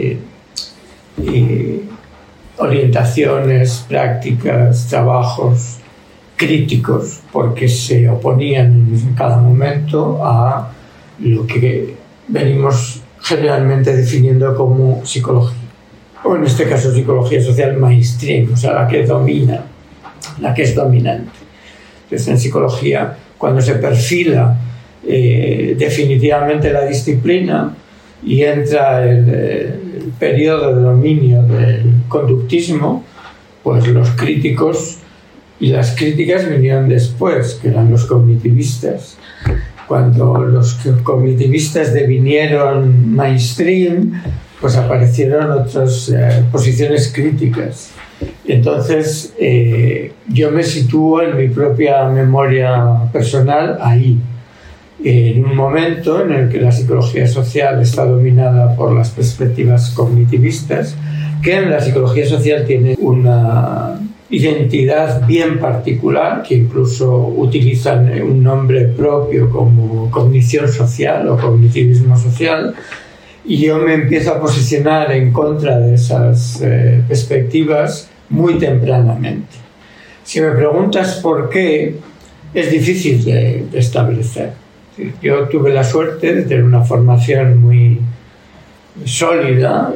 Speaker 6: orientaciones, prácticas, trabajos críticos, porque se oponían en cada momento a lo que venimos generalmente definiendo como psicología, o en este caso psicología social mainstream, o sea, la que domina, la que es dominante. Entonces, en psicología, cuando se perfila definitivamente la disciplina y entra el periodo de dominio del conductismo, pues los críticos y las críticas vinieron después, que eran los cognitivistas. Cuando los cognitivistas devinieron mainstream, pues aparecieron otras posiciones críticas. Entonces, yo me sitúo en mi propia memoria personal ahí, en un momento en el que la psicología social está dominada por las perspectivas cognitivistas, que en la psicología social tiene una identidad bien particular, que incluso utilizan un nombre propio como cognición social o cognitivismo social, y yo me empiezo a posicionar en contra de esas perspectivas muy tempranamente. Si me preguntas por qué, es difícil de establecer. Yo tuve la suerte de tener una formación muy sólida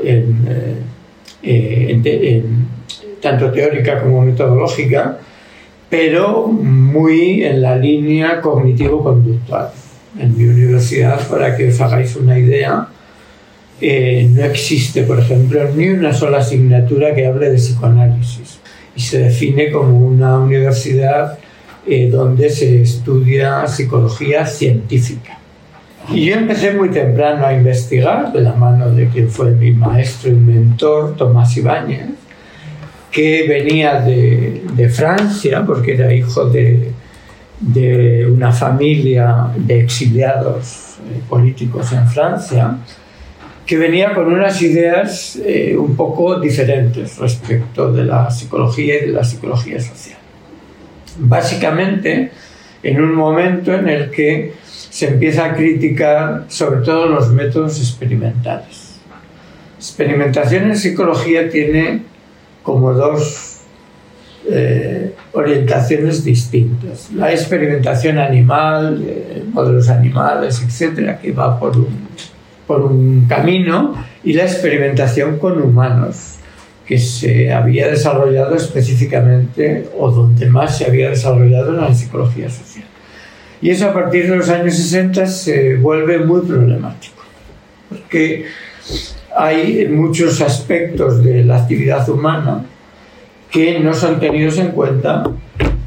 Speaker 6: tanto teórica como metodológica, pero muy en la línea cognitivo-conductual. En mi universidad, para que os hagáis una idea, no existe, por ejemplo, ni una sola asignatura que hable de psicoanálisis, y se define como una universidad donde se estudia psicología científica. Y yo empecé muy temprano a investigar, de la mano de quien fue mi maestro y mentor, Tomás Ibáñez, que venía de Francia, porque era hijo de una familia de exiliados políticos en Francia, que venía con unas ideas un poco diferentes respecto de la psicología y de la psicología social. Básicamente, en un momento en el que se empieza a criticar sobre todo los métodos experimentales. Experimentación en psicología tiene como 2 orientaciones distintas. La experimentación animal, modelos animales, etcétera, que va por un camino, y la experimentación con humanos, que se había desarrollado específicamente, o donde más se había desarrollado, en la psicología social. Y eso a partir de los años 60 se vuelve muy problemático, porque hay muchos aspectos de la actividad humana que no son tenidos en cuenta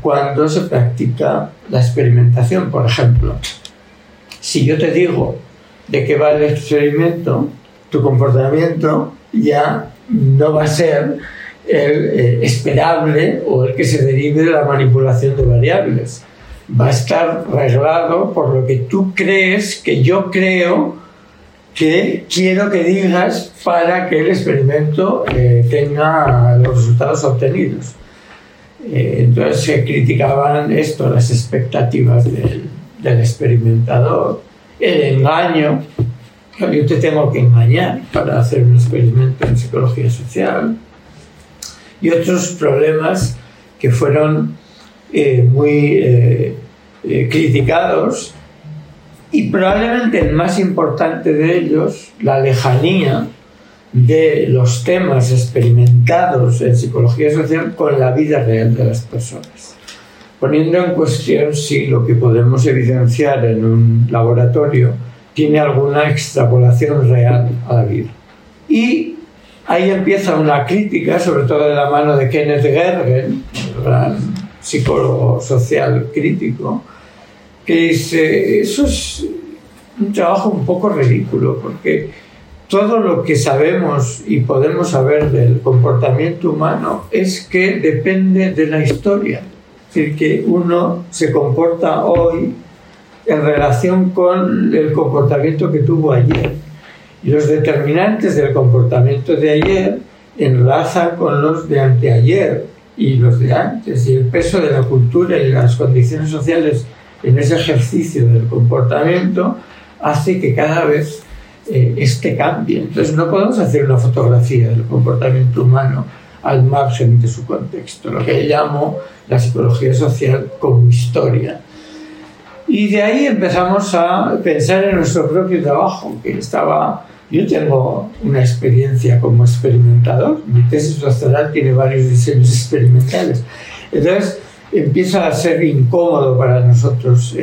Speaker 6: cuando se practica la experimentación. Por ejemplo, si yo te digo de qué va el experimento, tu comportamiento ya no va a ser el esperable o el que se derive de la manipulación de variables. Va a estar reglado por lo que tú crees que yo creo que quiero que digas para que el experimento tenga los resultados obtenidos. Entonces se criticaban esto, las expectativas del experimentador, el engaño. Yo te tengo que engañar para hacer un experimento en psicología social, y otros problemas que fueron muy criticados, y probablemente el más importante de ellos, la lejanía de los temas experimentados en psicología social con la vida real de las personas, poniendo en cuestión si lo que podemos evidenciar en un laboratorio tiene alguna extrapolación real a la vida. Y ahí empieza una crítica, sobre todo de la mano de Kenneth Gergen, el gran psicólogo social crítico, que dice: eso es un trabajo un poco ridículo, porque todo lo que sabemos y podemos saber del comportamiento humano es que depende de la historia. Es decir, que uno se comporta hoy en relación con el comportamiento que tuvo ayer. Y los determinantes del comportamiento de ayer enlazan con los de anteayer y los de antes. Y el peso de la cultura y las condiciones sociales en ese ejercicio del comportamiento hace que cada vez este cambie. Entonces no podemos hacer una fotografía del comportamiento humano al margen de su contexto, lo que llamo la psicología social como historia. Y de ahí empezamos a pensar en nuestro propio trabajo, que yo tengo una experiencia como experimentador, mi tesis doctoral tiene varios diseños experimentales, entonces empieza a ser incómodo para nosotros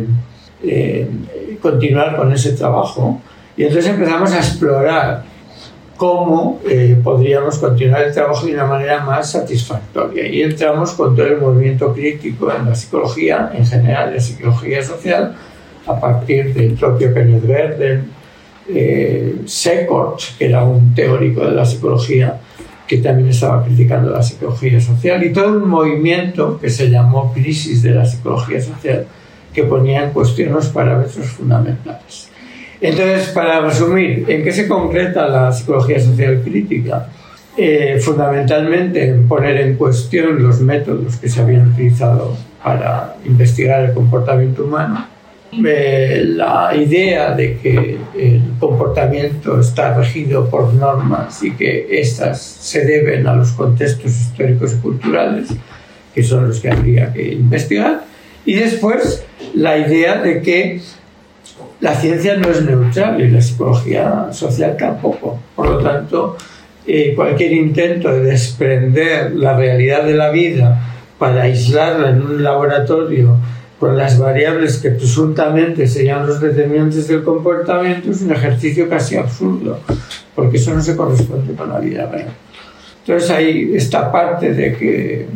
Speaker 6: continuar con ese trabajo, y entonces empezamos a explorar cómo podríamos continuar el trabajo de una manera más satisfactoria. Y entramos con todo el movimiento crítico en la psicología, en general, la psicología social, a partir del propio Kenneth Gergen, Seckort, que era un teórico de la psicología, que también estaba criticando la psicología social, y todo un movimiento que se llamó crisis de la psicología social, que ponía en cuestión los parámetros fundamentales. Entonces, para resumir, ¿en qué se concreta la psicología social crítica? Fundamentalmente en poner en cuestión los métodos que se habían utilizado para investigar el comportamiento humano, la idea de que el comportamiento está regido por normas y que éstas se deben a los contextos históricos y culturales, que son los que habría que investigar, y después la idea de que la ciencia no es neutral y la psicología social tampoco. Por lo tanto, cualquier intento de desprender la realidad de la vida para aislarla en un laboratorio con las variables que presuntamente serían los determinantes del comportamiento es un ejercicio casi absurdo, porque eso no se corresponde con la vida real. Entonces hay esta parte de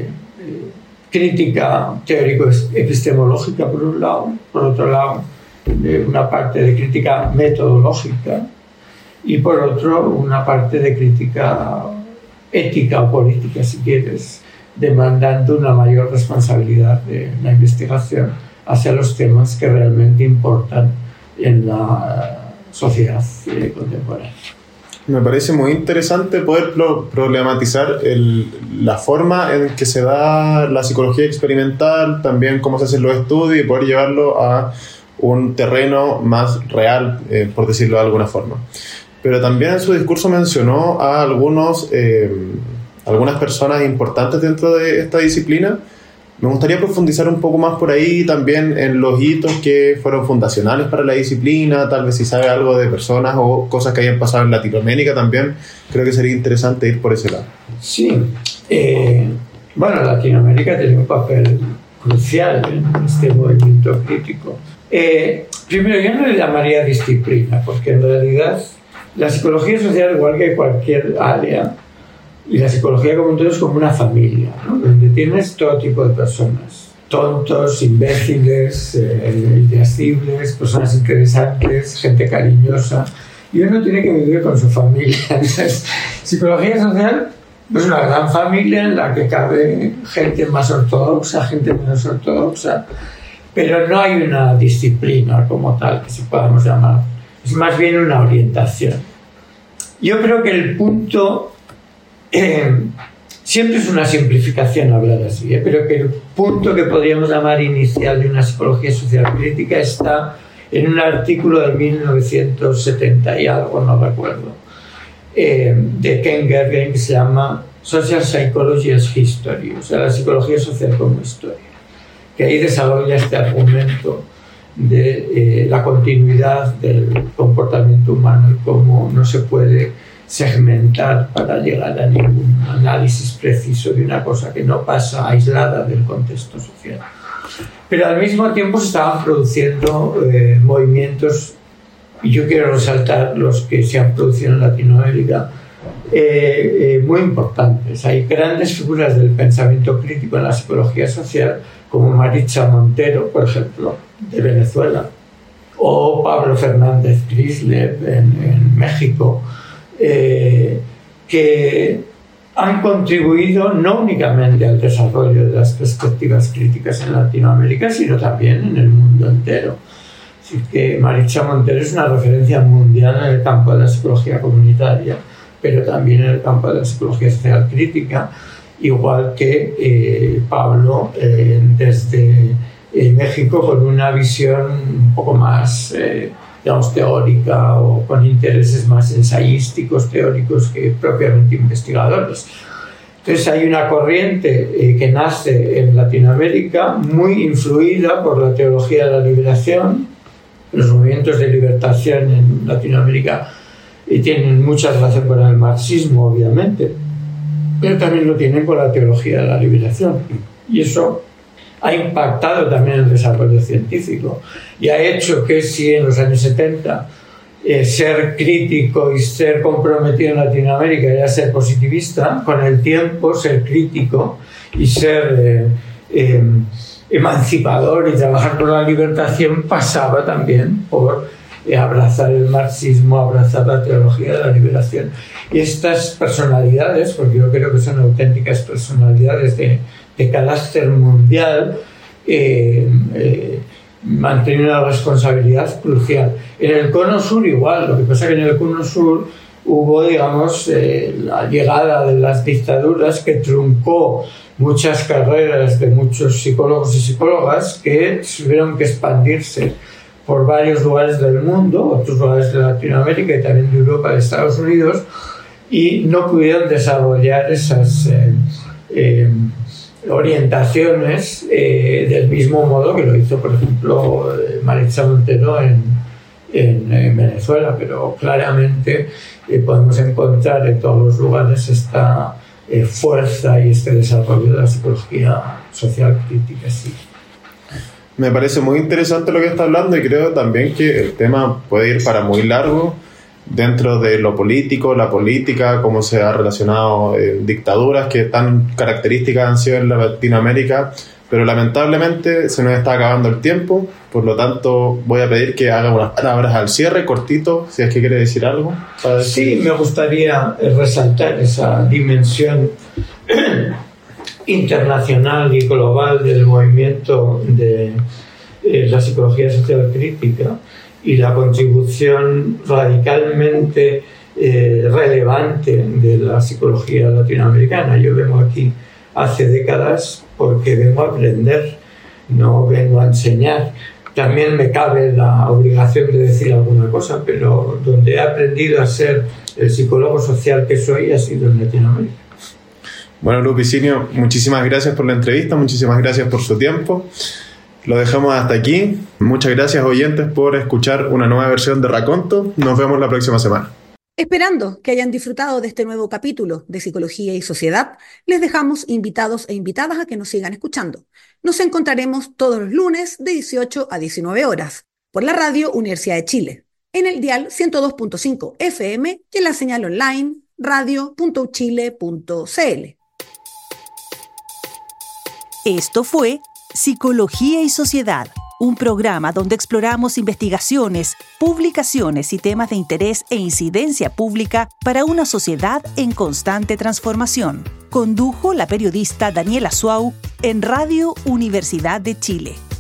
Speaker 6: crítica teórico-epistemológica por un lado, por otro lado una parte de crítica metodológica y por otro una parte de crítica ética o política, si quieres, demandando una mayor responsabilidad de la investigación hacia los temas que realmente importan en la sociedad contemporánea.
Speaker 5: Me parece muy interesante poder problematizar la forma en que se da la psicología experimental, también cómo se hacen los estudios y poder llevarlo a un terreno más real, por decirlo de alguna forma. Pero también en su discurso mencionó a algunas personas importantes dentro de esta disciplina. Me gustaría profundizar un poco más por ahí, también en los hitos que fueron fundacionales para la disciplina, tal vez si sabe algo de personas o cosas que hayan pasado en Latinoamérica también. Creo que sería interesante ir por ese lado.
Speaker 6: Sí, bueno, Latinoamérica tiene un papel crucial en este movimiento crítico. Primero, yo no le llamaría disciplina, porque en realidad la psicología social, igual que cualquier área, Y la psicología como un todo es como una familia, ¿no? Donde tienes todo tipo de personas. Tontos, imbéciles, irascibles, personas interesantes, gente cariñosa. Y uno tiene que vivir con su familia. Entonces, psicología social es una gran familia en la que cabe gente más ortodoxa, gente menos ortodoxa, pero no hay una disciplina como tal que se podamos llamar. Es más bien una orientación. Yo creo que el punto... siempre es una simplificación hablar así, pero que el punto que podríamos llamar inicial de una psicología social crítica está en un artículo de 1970 y algo, no recuerdo, de Ken Gergen, que se llama Social Psychology as History, o sea, la psicología social como historia, que ahí desarrolla este argumento de la continuidad del comportamiento humano y cómo no se puede segmentar para llegar a ningún análisis preciso de una cosa que no pasa aislada del contexto social. Pero al mismo tiempo se estaban produciendo movimientos, y yo quiero resaltar los que se han producido en Latinoamérica, muy importantes. Hay grandes figuras del pensamiento crítico en la psicología social, como Maritza Montero, por ejemplo, de Venezuela, o Pablo Fernández Crislev en México, que han contribuido no únicamente al desarrollo de las perspectivas críticas en Latinoamérica, sino también en el mundo entero. Así que Maritza Montero es una referencia mundial en el campo de la psicología comunitaria, pero también en el campo de la psicología social crítica, igual que Pablo desde México, con una visión un poco más digamos, teórica o con intereses más ensayísticos, teóricos, que propiamente investigadores. Entonces hay una corriente que nace en Latinoamérica muy influida por la teología de la liberación. Los movimientos de libertación en Latinoamérica tienen mucha relación con el marxismo, obviamente, pero también lo tienen con la teología de la liberación. Y eso ha impactado también el desarrollo científico y ha hecho que si en los años 70 ser crítico y ser comprometido en Latinoamérica era ser positivista, con el tiempo ser crítico y ser emancipador y trabajar por la libertación pasaba también por abrazar el marxismo, abrazar la teología de la liberación. Y estas personalidades, porque yo creo que son auténticas personalidades de carácter mundial, mantienen una responsabilidad crucial. En el Cono Sur igual, lo que pasa es que en el Cono Sur hubo, digamos, la llegada de las dictaduras que truncó muchas carreras de muchos psicólogos y psicólogas que tuvieron que expandirse por varios lugares del mundo, otros lugares de Latinoamérica y también de Europa, de Estados Unidos, y no pudieron desarrollar esas orientaciones del mismo modo que lo hizo, por ejemplo, Maritza Montero en Venezuela, pero claramente podemos encontrar en todos los lugares esta fuerza y este desarrollo de la psicología social crítica. Sí.
Speaker 5: Me parece muy interesante lo que está hablando y creo también que el tema puede ir para muy largo dentro de lo político, la política, cómo se ha relacionado dictaduras que tan características han sido en Latinoamérica, pero lamentablemente se nos está acabando el tiempo, por lo tanto voy a pedir que haga unas palabras al cierre, cortito, si es que quiere decir algo.
Speaker 6: Sí, me gustaría resaltar esa dimensión internacional y global del movimiento de la psicología social crítica y la contribución radicalmente relevante de la psicología latinoamericana. Yo vengo aquí hace décadas porque vengo a aprender, no vengo a enseñar. También me cabe la obligación de decir alguna cosa, pero donde he aprendido a ser el psicólogo social que soy ha sido en Latinoamérica.
Speaker 5: Bueno, Lupicinio, muchísimas gracias por la entrevista, muchísimas gracias por su tiempo. Lo dejamos hasta aquí. Muchas gracias, oyentes, por escuchar una nueva versión de Raconto. Nos vemos la próxima semana.
Speaker 2: Esperando que hayan disfrutado de este nuevo capítulo de Psicología y Sociedad, les dejamos invitados e invitadas a que nos sigan escuchando. Nos encontraremos todos los lunes de 18 a 19 horas por la radio Universidad de Chile, en el dial 102.5 FM y en la señal online radio.uchile.cl.
Speaker 1: Esto fue Psicología y Sociedad, un programa donde exploramos investigaciones, publicaciones y temas de interés e incidencia pública para una sociedad en constante transformación. Condujo la periodista Daniela Suau en Radio Universidad de Chile.